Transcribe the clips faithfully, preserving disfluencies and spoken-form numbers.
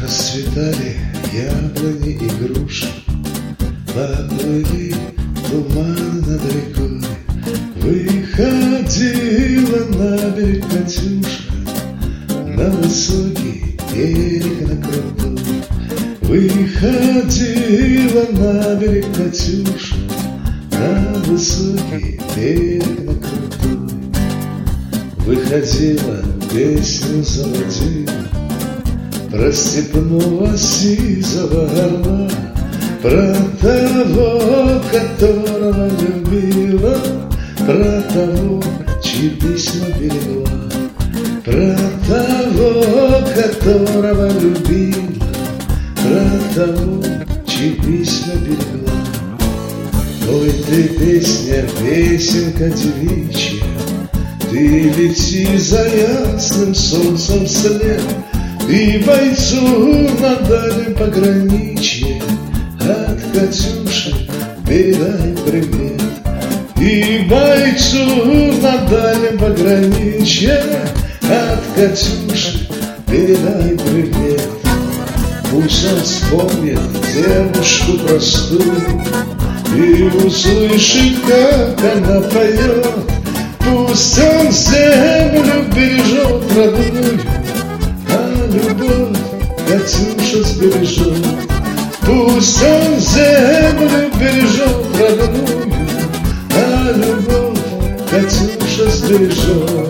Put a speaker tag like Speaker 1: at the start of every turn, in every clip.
Speaker 1: Расцветали яблони и груши, поплыли туманы над рекой. Выходила на берег Катюша, на высокий берег, на крутой. Выходила на берег Катюша, на высокий берег, на крутой. Выходила, песню заводила про степного сизого орла, про того, которого любила, про того, чьи письма берегла, про того, которого любила, про того, чьи письма берегла. Ой, ты песня, песенка девичья, ты лети за ясным солнцем вслед, и бойцу на дальнем пограничье от Катюши передай привет. И бойцу на дальнем пограничье от Катюши передай привет. Пусть он вспомнит девушку простую и услышит, как она поет. Пусть он землю бережет родную, любовь Катюша сбережет. Пусть он землю бережет родную, а любовь Катюша сбережет.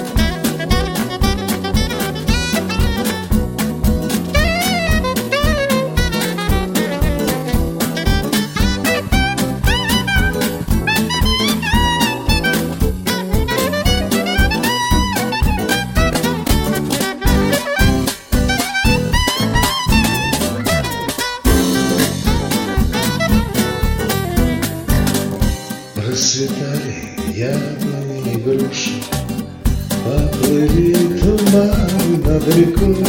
Speaker 1: Расцветали яблони и груши, поплыли туманы над рекой.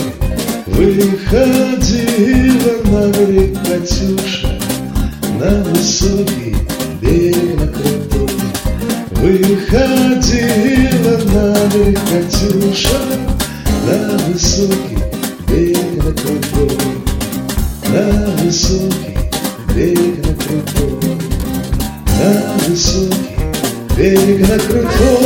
Speaker 1: Выходила на берег Катюша, на высокий берег, на крутой. Выходила на берег Катюша, на высокий берег, на крутой. На высокий берег, на крутой. На высокий берег, на крутой.